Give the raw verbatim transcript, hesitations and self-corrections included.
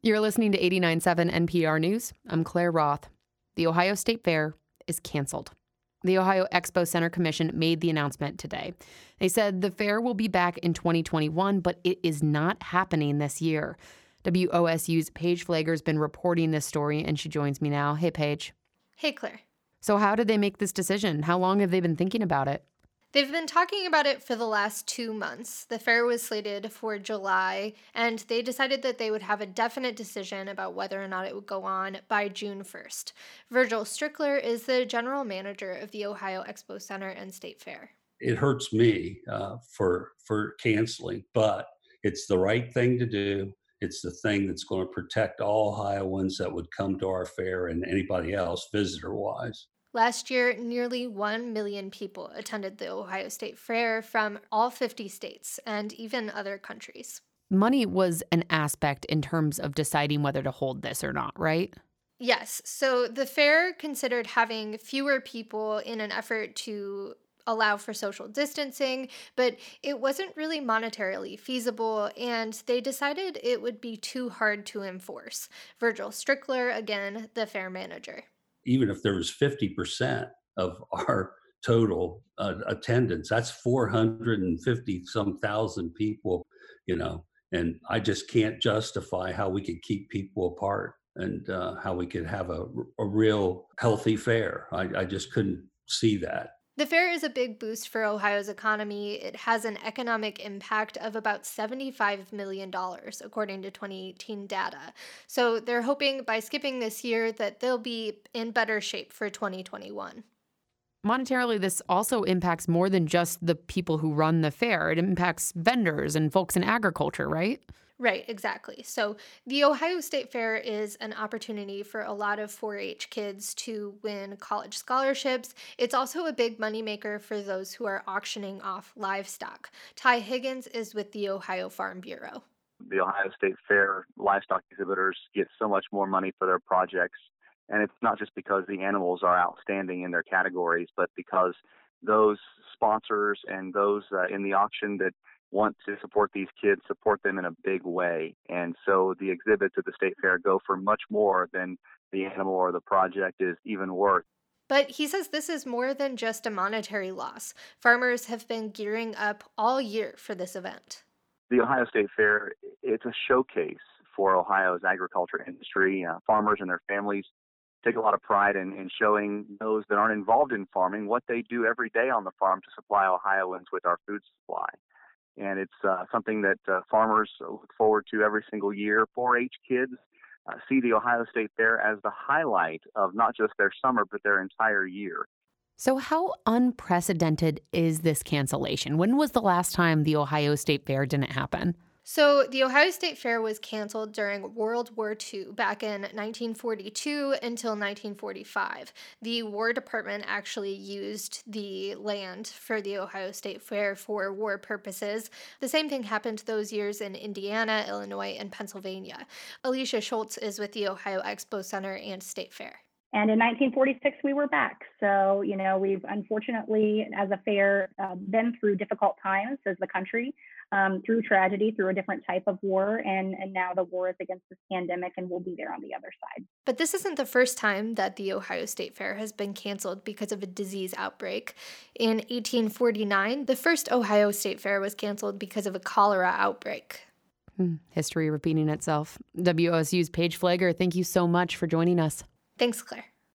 You're listening to eighty-nine point seven N P R News. I'm Claire Roth. The Ohio State Fair is canceled. The Ohio Expo Center Commission made the announcement today. They said the fair will be back in twenty twenty-one, but it is not happening this year. W O S U's Paige Flager's been reporting this story, and she joins me now. Hey, Paige. Hey, Claire. So how did they make this decision? How long have they been thinking about it? They've been talking about it for the last two months. The fair was slated for July, and they decided that they would have a definite decision about whether or not it would go on by June first. Virgil Strickler is the general manager of the Ohio Expo Center and State Fair. It hurts me uh, for for canceling, but it's the right thing to do. It's the thing that's going to protect all Ohioans that would come to our fair and anybody else visitor-wise. Last year, nearly one million people attended the Ohio State Fair from all fifty states and even other countries. Money was an aspect in terms of deciding whether to hold this or not, right? Yes. So the fair considered having fewer people in an effort to allow for social distancing, but it wasn't really monetarily feasible, and they decided it would be too hard to enforce. Virgil Strickler, again, the fair manager. Even if there was fifty percent of our total uh, attendance, that's four hundred fifty some thousand people, you know, and I just can't justify how we could keep people apart and uh, how we could have a, a real healthy fair. I, I just couldn't see that. The fair is a big boost for Ohio's economy. It has an economic impact of about seventy-five million dollars, according to twenty eighteen data. So they're hoping by skipping this year that they'll be in better shape for twenty twenty-one. Monetarily, this also impacts more than just the people who run the fair. It impacts vendors and folks in agriculture, right? Right, exactly. So the Ohio State Fair is an opportunity for a lot of four H kids to win college scholarships. It's also a big moneymaker for those who are auctioning off livestock. Ty Higgins is with the Ohio Farm Bureau. The Ohio State Fair livestock exhibitors get so much more money for their projects. And it's not just because the animals are outstanding in their categories, but because those sponsors and those uh, in the auction that want to support these kids, support them in a big way. And so the exhibits at the State Fair go for much more than the animal or the project is even worth. But he says this is more than just a monetary loss. Farmers have been gearing up all year for this event. The Ohio State Fair, it's a showcase for Ohio's agriculture industry. Uh, farmers and their families take a lot of pride in, in showing those that aren't involved in farming what they do every day on the farm to supply Ohioans with our food supply. And it's uh, something that uh, farmers look forward to every single year. four H kids uh, see the Ohio State Fair as the highlight of not just their summer, but their entire year. So how unprecedented is this cancellation? When was the last time the Ohio State Fair didn't happen? So the Ohio State Fair was canceled during World War Two back in nineteen forty-two until nineteen forty-five. The War Department actually used the land for the Ohio State Fair for war purposes. The same thing happened those years in Indiana, Illinois, and Pennsylvania. Alicia Schultz is with the Ohio Expo Center and State Fair. And in nineteen forty-six, we were back. So, you know, we've unfortunately, as a fair, uh, been through difficult times as the country, um, through tragedy, through a different type of war. And, and now the war is against this pandemic, and we'll be there on the other side. But this isn't the first time that the Ohio State Fair has been canceled because of a disease outbreak. In eighteen forty-nine, the first Ohio State Fair was canceled because of a cholera outbreak. Hmm. History repeating itself. W O S U's Paige Flager, thank you so much for joining us. Thanks, Claire.